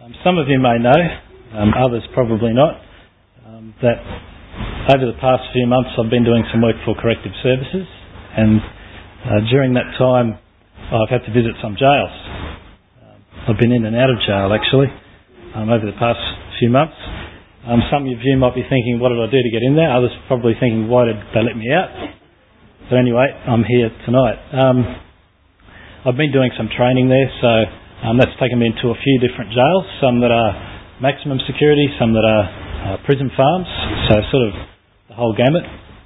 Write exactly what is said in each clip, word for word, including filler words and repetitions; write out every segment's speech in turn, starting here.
Um, some of you may know, um, others probably not, um, that over the past few months I've been doing some work for Corrective Services, and uh, during that time I've had to visit some jails. Um, I've been in and out of jail actually um, over the past few months. Um, some of you might be thinking, what did I do to get in there? Others probably thinking, why did they let me out? But anyway, I'm here tonight. Um, I've been doing some training there, so um, that's taken me into a few different jails, some that are maximum security, some that are uh, prison farms, so sort of the whole gamut.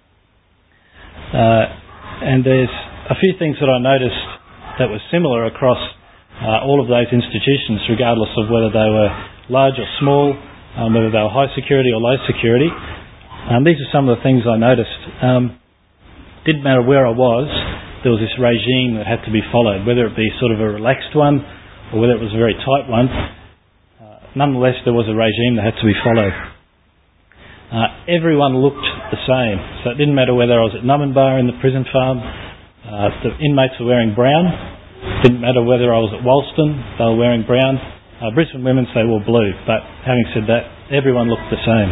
Uh, and there's a few things that I noticed that were similar across uh, all of those institutions, regardless of whether they were large or small, um, whether they were high security or low security. Um, these are some of the things I noticed. Um, didn't matter where I was, there was this regime that had to be followed, whether it be sort of a relaxed one or whether it was a very tight one. Uh, nonetheless, there was a regime that had to be followed. Uh, everyone looked the same, so it didn't matter whether I was at Numinbah in the prison farm. Uh, the inmates were wearing brown. Didn't matter whether I was at Wolston, they were wearing brown. Uh, Brisbane Women's, they wore blue, but having said that, everyone looked the same.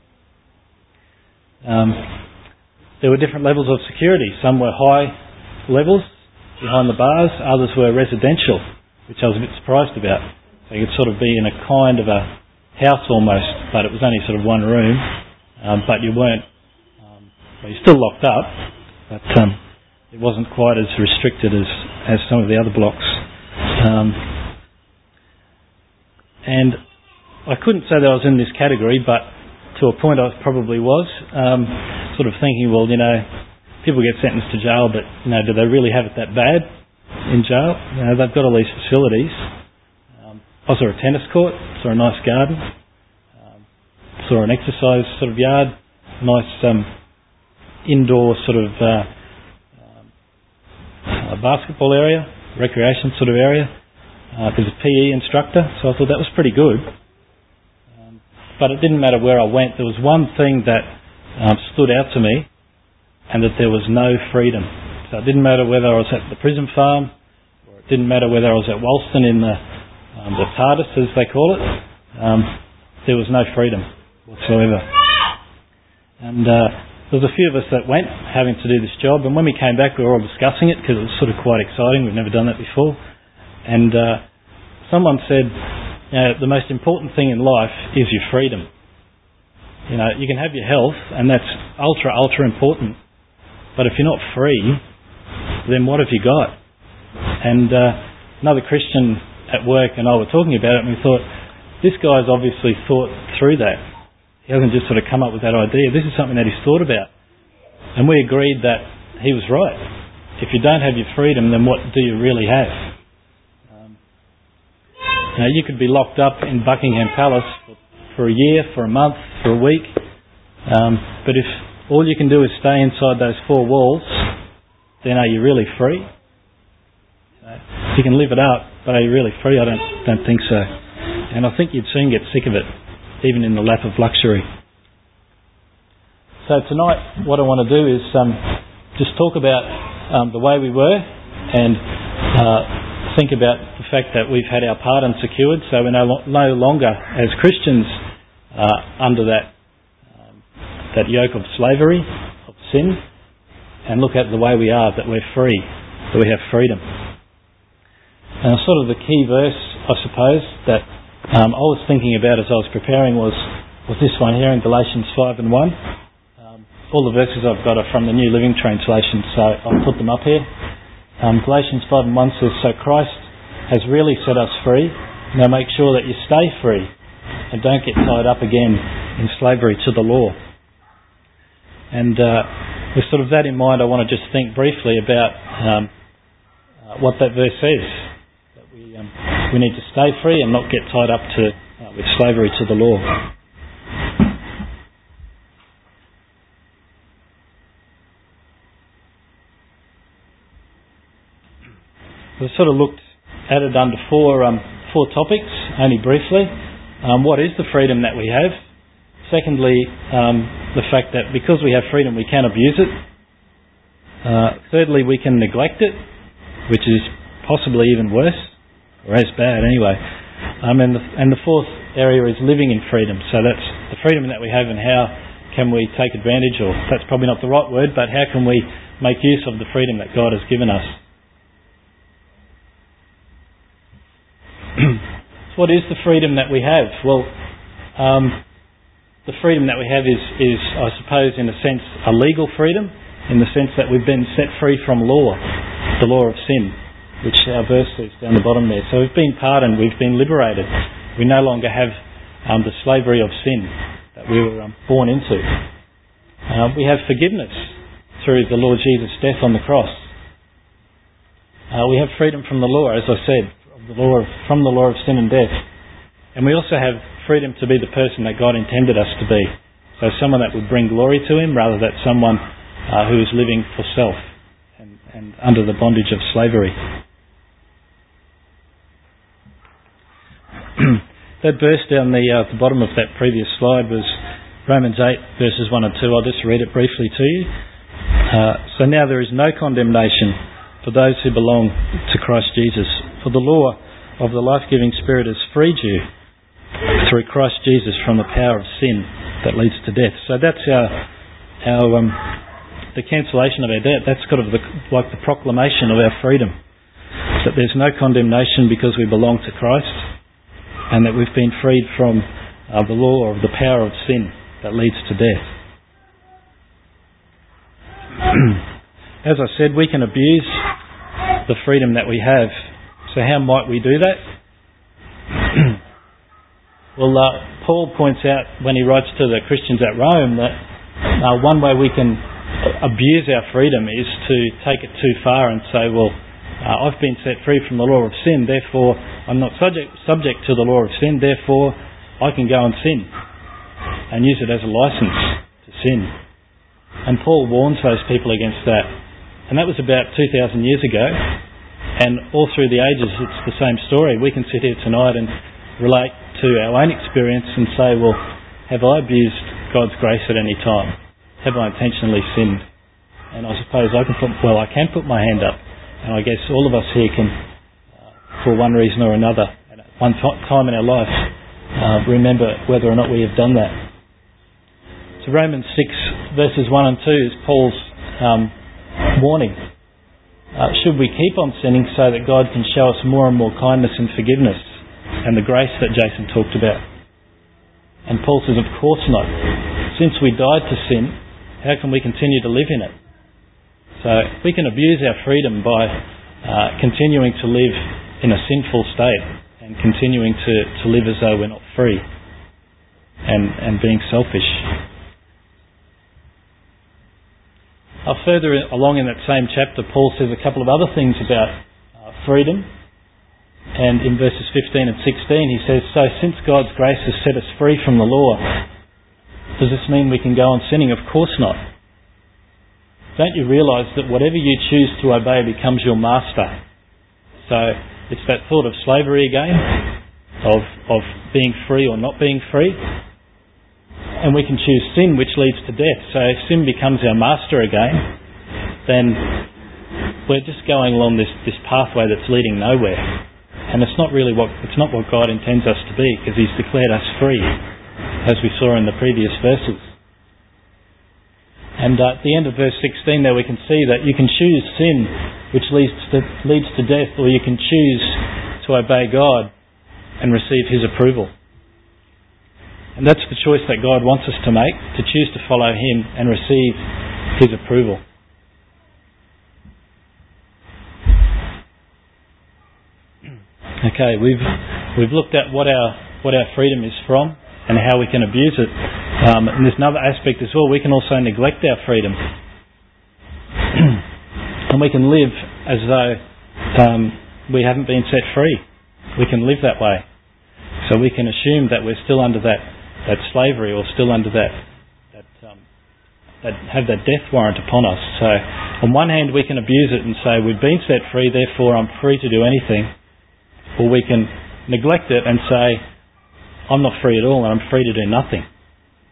Um, there were different levels of security. Some were high levels behind the bars, others were residential, which I was a bit surprised about. So you could sort of be in a kind of a house almost, but it was only sort of one room, um, but you weren't, um, well, you're still locked up, but um, it wasn't quite as restricted as, as some of the other blocks. Um, and I couldn't say that I was in this category, but to a point I probably was, um, sort of thinking, well, you know, people get sentenced to jail, but, you know, do they really have it that bad in jail? You know, they've got all these facilities. Um, I saw a tennis court, saw a nice garden, um, saw an exercise sort of yard, nice um, indoor sort of uh, um, uh, basketball area, recreation sort of area. Uh, there's a P E instructor, so I thought that was pretty good. Um, but it didn't matter where I went. There was one thing that um, stood out to me, and that there was no freedom. So it didn't matter whether I was at the prison farm, or it didn't matter whether I was at Wolston in the, um, the TARDIS, as they call it. Um, there was no freedom whatsoever. And uh, there was a few of us that went having to do this job, and when we came back we were all discussing it because it was sort of quite exciting. We've never done that before. And uh, someone said, you know, the most important thing in life is your freedom. You know, you can have your health, and that's ultra, ultra important. But if you're not free, then what have you got? And uh, another Christian at work and I were talking about it, and we thought, this guy's obviously thought through that. He hasn't just sort of come up with that idea. This is something that he's thought about. And we agreed that he was right. If you don't have your freedom, then what do you really have? Um, you know, you could be locked up in Buckingham Palace for, for a year, for a month, for a week. Um, but if all you can do is stay inside those four walls, then are you really free? So you can live it up, but are you really free? I don't don't think so. And I think you'd soon get sick of it, even in the lap of luxury. So tonight, what I want to do is um, just talk about um, the way we were, and uh, think about the fact that we've had our pardon secured, so we're no, lo- no longer, as Christians, uh, under that that yoke of slavery, of sin, and look at the way we are, that we're free, that we have freedom. And sort of the key verse, I suppose, that um, I was thinking about as I was preparing was, was this one here in Galatians five and one. Um, all the verses I've got are from the New Living Translation, so I'll put them up here. Um, Galatians five and one says, so Christ has really set us free. Now make sure that you stay free and don't get tied up again in slavery to the law. And uh, with sort of that in mind, I want to just think briefly about um, uh, what that verse says. That we um, we need to stay free and not get tied up to uh, with slavery to the law. We've sort of looked at it under four um, four topics, only briefly. Um, what is the freedom that we have? Secondly, um, the fact that because we have freedom, we can abuse it. Uh, thirdly, we can neglect it, which is possibly even worse, or as bad anyway. Um, and, the, and the fourth area is living in freedom. So that's the freedom that we have, and how can we take advantage, or that's probably not the right word, but how can we make use of the freedom that God has given us. So what is the freedom that we have? Well, um, the freedom that we have is, is, I suppose, in a sense, a legal freedom, in the sense that we've been set free from law, the law of sin, which our verse says down the bottom there. So we've been pardoned, we've been liberated. We no longer have um, the slavery of sin that we were um, born into. Uh, we have forgiveness through the Lord Jesus' death on the cross. Uh, we have freedom from the law, as I said, the law of, from the law of sin and death. And we also have freedom to be the person that God intended us to be. So someone that would bring glory to Him, rather than someone uh, who is living for self and, and under the bondage of slavery. That verse down the, uh, the bottom of that previous slide was Romans eight, verses one and two. I'll just read it briefly to you. Uh, so now there is no condemnation for those who belong to Christ Jesus. For the law of the life-giving Spirit has freed you through Christ Jesus from the power of sin that leads to death. So that's our, our um, the cancellation of our debt. That's kind of the, like the proclamation of our freedom. That there's no condemnation because we belong to Christ, and that we've been freed from uh, the law of the power of sin that leads to death. As I said, we can abuse the freedom that we have. So how might we do that? Well, uh, Paul points out when he writes to the Christians at Rome that uh, one way we can abuse our freedom is to take it too far and say, well, uh, I've been set free from the law of sin, therefore I'm not subject subject to the law of sin, therefore I can go and sin and use it as a license to sin. And Paul warns those people against that. And that was about two thousand years ago. And all through the ages it's the same story. We can sit here tonight and relate to our own experience and say, well, have I abused God's grace at any time? Have I intentionally sinned? And I suppose I can put, well, I can put my hand up. And I guess all of us here can, uh, for one reason or another, at one t- time in our life, uh, remember whether or not we have done that. So Romans six, verses one and two is Paul's um, warning. Uh, should we keep on sinning so that God can show us more and more kindness and forgiveness and the grace that Jason talked about? And Paul says, of course not. Since we died to sin, how can we continue to live in it? So we can abuse our freedom by uh, continuing to live in a sinful state and continuing to, to live as though we're not free and, and being selfish. Uh, further along in that same chapter, Paul says a couple of other things about uh, freedom. And in verses fifteen and sixteen he says, so since God's grace has set us free from the law, does this mean we can go on sinning? Of course not. Don't you realise that whatever you choose to obey becomes your master? So it's that thought of slavery again, of of being free or not being free. And we can choose sin, which leads to death. So if sin becomes our master again, then we're just going along this, this pathway that's leading nowhere. And it's not really what it's not what God intends us to be, because He's declared us free, as we saw in the previous verses. And uh, at the end of verse sixteen there we can see that you can choose sin, which leads to, leads to death, or you can choose to obey God and receive His approval. And that's the choice that God wants us to make, to choose to follow Him and receive His approval. Okay, we've we've looked at what our what our freedom is from and how we can abuse it. Um, and there's another aspect as well. We can also neglect our freedom, and we can live as though um, we haven't been set free. We can live that way, so we can assume that we're still under that, that slavery, or still under that that um, that have that death warrant upon us. So, on one hand, we can abuse it and say we've been set free, therefore I'm free to do anything. Or we can neglect it and say, I'm not free at all and I'm free to do nothing.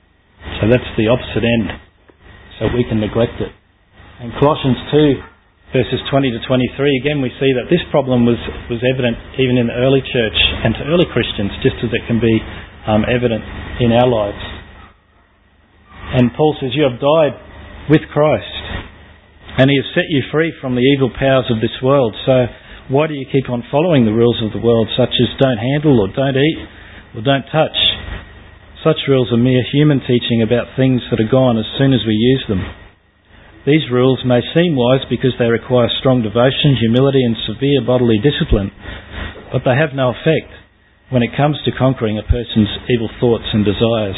So that's the opposite end. So we can neglect it. And Colossians two verses twenty to twenty-three, again we see that this problem was, was evident even in the early church and to early Christians, just as it can be um, evident in our lives. And Paul says, you have died with Christ, and he has set you free from the evil powers of this world. So why do you keep on following the rules of the world, such as don't handle or don't eat or don't touch? Such rules are mere human teaching about things that are gone as soon as we use them. These rules may seem wise because they require strong devotion, humility and severe bodily discipline, but they have no effect when it comes to conquering a person's evil thoughts and desires.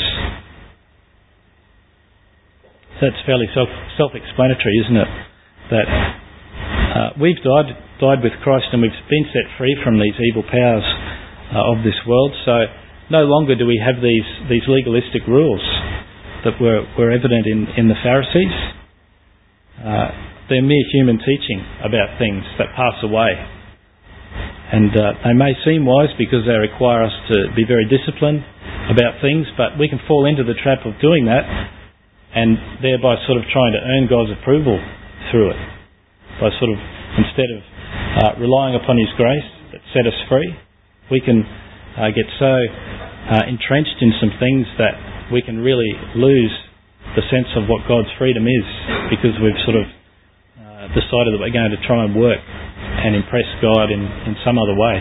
So that's fairly self, self-explanatory, isn't it? That uh, we've died, died with Christ and we've been set free from these evil powers uh, of this world, so no longer do we have these, these legalistic rules that were, were evident in, in the Pharisees. Uh, they're mere human teaching about things that pass away. And uh, they may seem wise because they require us to be very disciplined about things, but we can fall into the trap of doing that and thereby sort of trying to earn God's approval through it. By sort of, instead of uh, relying upon His grace that set us free, we can uh, get so uh, entrenched in some things that we can really lose the sense of what God's freedom is, because we've sort of uh, decided that we're going to try and work and impress God in, in some other way.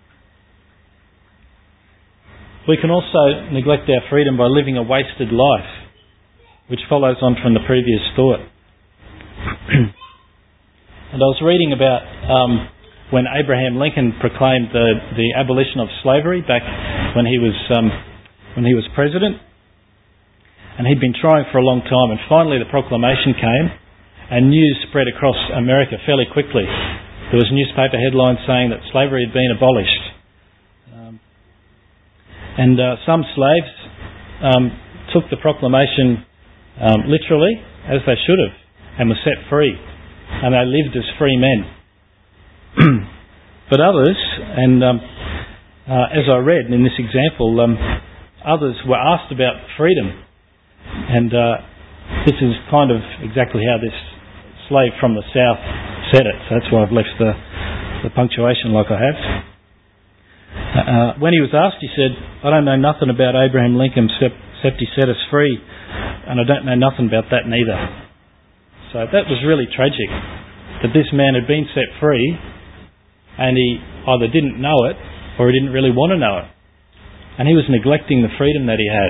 We can also neglect our freedom by living a wasted life, which follows on from the previous thought. And I was reading about um, when Abraham Lincoln proclaimed the, the abolition of slavery back when he was um, when he was president. And he'd been trying for a long time, and finally the proclamation came, and news spread across America fairly quickly. There was newspaper headlines saying that slavery had been abolished. Um, and uh, some slaves um, took the proclamation um, literally, as they should have, and were set free. And they lived as free men. But others, and um, uh, as I read in this example, um, others were asked about freedom. And uh, this is kind of exactly how this slave from the south said it. So that's why I've left the, the punctuation like I have. Uh, when he was asked, he said, I don't know nothing about Abraham Lincoln except he set us free, and I don't know nothing about that neither. So that was really tragic, that this man had been set free and he either didn't know it or he didn't really want to know it. And he was neglecting the freedom that he had.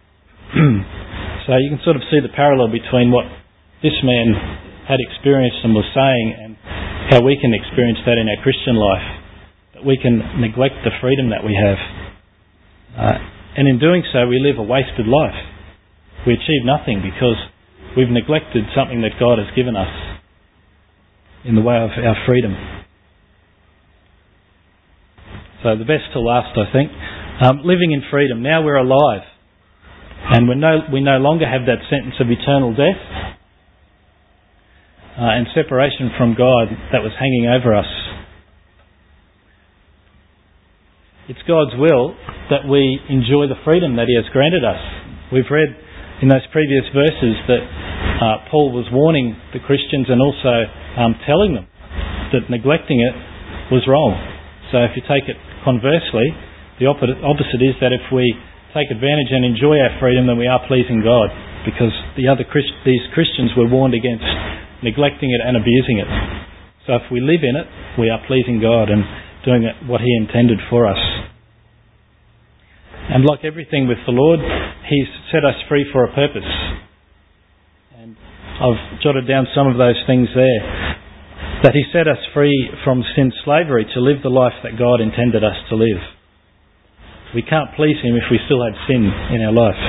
So you can sort of see the parallel between what this man had experienced and was saying and how we can experience that in our Christian life. That we can neglect the freedom that we have. Uh, and in doing so, we live a wasted life. We achieve nothing because we've neglected something that God has given us in the way of our freedom. So the best to last, I think. Um, living in freedom. Now we're alive. And we no, we no longer have that sentence of eternal death uh, and separation from God that was hanging over us. It's God's will that we enjoy the freedom that He has granted us. We've read in those previous verses that uh, Paul was warning the Christians and also um, telling them that neglecting it was wrong. So if you take it conversely, the opposite is that if we take advantage and enjoy our freedom, then we are pleasing God, because the other Christ- these Christians were warned against neglecting it and abusing it. So if we live in it, we are pleasing God and doing what He intended for us. And like everything with the Lord, He's set us free for a purpose. And I've jotted down some of those things there. That He set us free from sin's slavery to live the life that God intended us to live. We can't please Him if we still have sin in our life.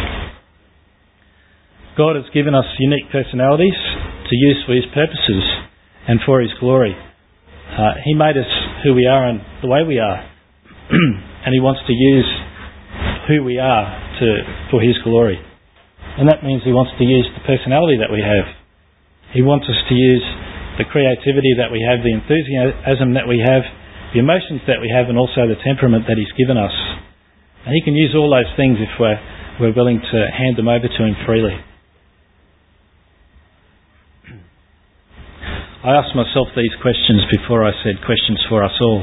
God has given us unique personalities to use for His purposes and for His glory. Uh, he made us who we are and the way we are. And He wants to use who we are to for His glory. And that means He wants to use the personality that we have. He wants us to use the creativity that we have, the enthusiasm that we have, the emotions that we have, and also the temperament that He's given us. And He can use all those things if we're, we're willing to hand them over to Him freely. I asked myself these questions before I said questions for us all.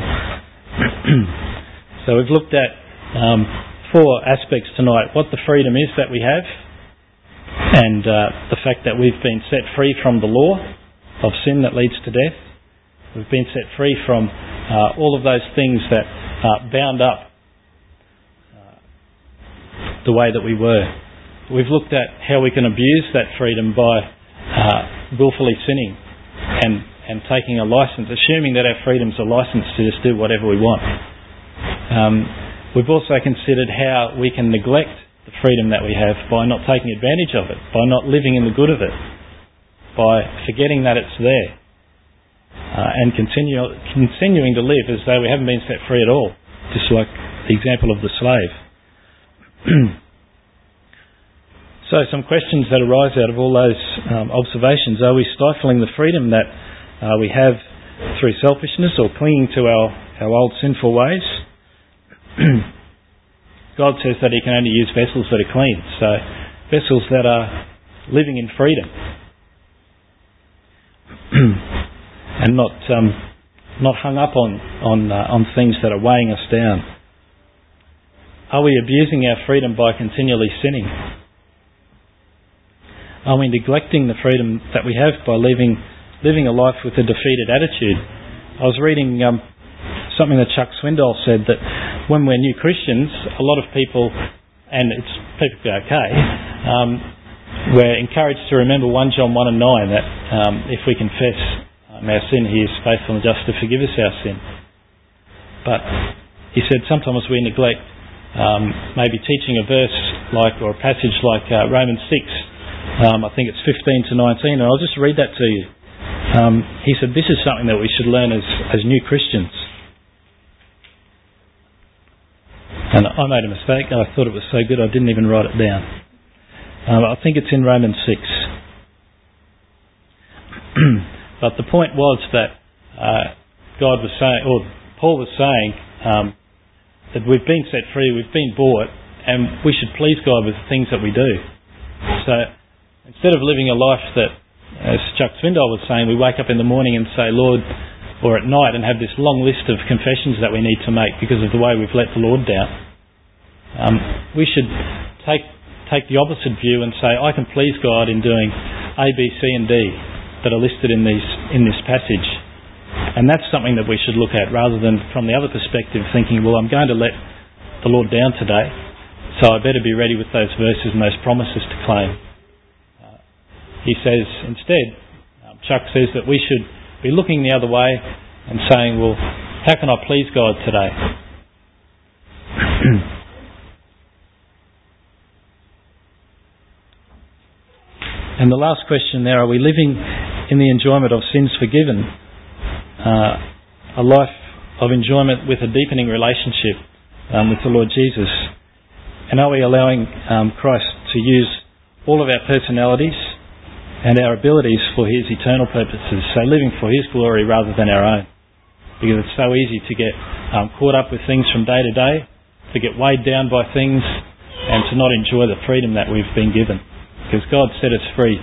So we've looked at um, four aspects tonight. What the freedom is that we have, and uh, the fact that we've been set free from the law of sin that leads to death. We've been set free from uh, all of those things that uh, bound up uh, the way that we were. We've looked at how we can abuse that freedom by uh, willfully sinning and, and taking a licence, assuming that our freedom's a licence to just do whatever we want. Um, we've also considered how we can neglect the freedom that we have by not taking advantage of it, by not living in the good of it, by forgetting that it's there, uh, and continue, continuing to live as though we haven't been set free at all, just like the example of the slave. So some questions that arise out of all those um, observations. Are we stifling the freedom that uh, we have through selfishness or clinging to our, our old sinful ways? God says that he can only use vessels that are clean, so vessels that are living in freedom and not um, not hung up on on, uh, on things that are weighing us down. Are we abusing our freedom by continually sinning? Are we neglecting the freedom that we have by living living a life with a defeated attitude? I was reading um, something that Chuck Swindoll said, that when we're new Christians, a lot of people, and it's perfectly okay, um, we're encouraged to remember First John one and nine, that um, if we confess um, our sin, he is faithful and just to forgive us our sin. But he said sometimes we neglect um, maybe teaching a verse like, or a passage like uh, Romans six, um, I think it's fifteen to nineteen, and I'll just read that to you. Um, he said this is something that we should learn as, as new Christians. And I made a mistake. I thought it was so good I didn't even write it down. Um, I think it's in Romans six. But the point was that uh, God was saying, or Paul was saying, um, that we've been set free, we've been bought, and we should please God with the things that we do. So instead of living a life that, as Chuck Swindoll was saying, we wake up in the morning and say, Lord, or at night, and have this long list of confessions that we need to make because of the way we've let the Lord down. Um, we should take take the opposite view and say, I can please God in doing A, B, C and D that are listed in these in this passage. And that's something that we should look at, rather than from the other perspective thinking, well, I'm going to let the Lord down today, so I better be ready with those verses and those promises to claim. Uh, he says instead, um, Chuck says that we should be looking the other way and saying, well, how can I please God today? And the last question there, are we living in the enjoyment of sins forgiven? Uh, a life of enjoyment with a deepening relationship um, with the Lord Jesus? And are we allowing um, Christ to use all of our personalities and our abilities for his eternal purposes, so living for his glory rather than our own? Because it's so easy to get um, caught up with things from day to day, to get weighed down by things, and to not enjoy the freedom that we've been given. Because God set us free